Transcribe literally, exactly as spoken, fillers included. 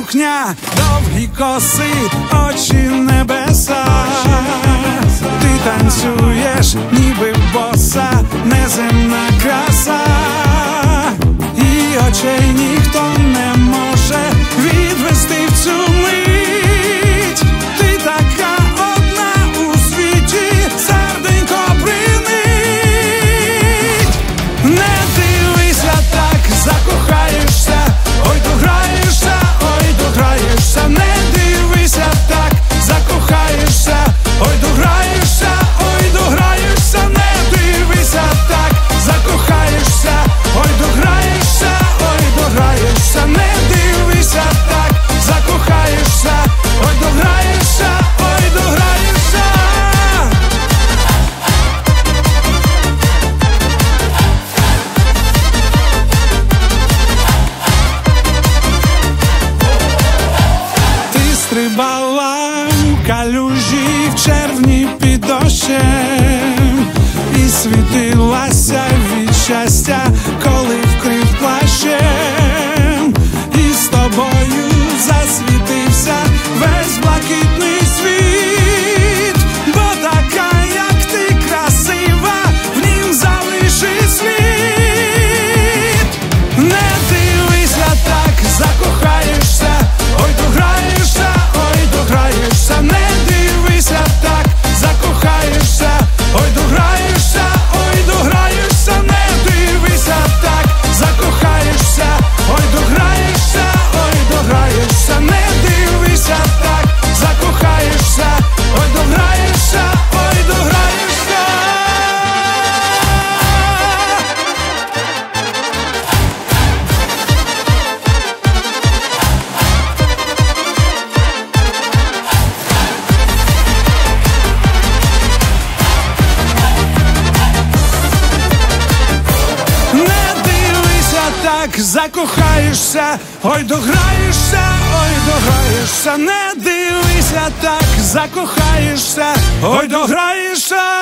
сукня, довгі коси, очі небеса. Ти танцюєш, ніби боса, неземна краса, і очей ніхто не може відвести в цю мить. Ти така одна у світі, серденько принить. Не дивися так, закохаєшся, ой, дограєшся, ой, дограєшся. Не дивися так, закохаєшся, ой, дограєшся, ой, дограєшся. Не дивися так, закохаєшся, ой, дограєшся, ой, дограєшся. Не дивися так, закохаєшся, ой, дограєшся, ой, дограєшся. Ти стрибала у калюжі в червні під дощем і світилася від щастя, коли вкрив плащем. І з тобою засвітився весь блакитний світ, бо така, як ти, красива, в нім залишить слід. Не дивися так, закохаєшся, ой, дограєшся, ой, дограєшся. Не дивися так, закохаєшся, ой, дограєшся, ой, дограєшся. Не дивися так, закохаєшся, ой, дограєшся, ой, дограєшся. Не дивися так, закохаєшся, ой, дограєшся, ой, дограєшся. Не дивися так, закохаєшся, ой, дограєшся, ой, дограєшся. Не дивися так, закохаєшся, ой, дограєшся.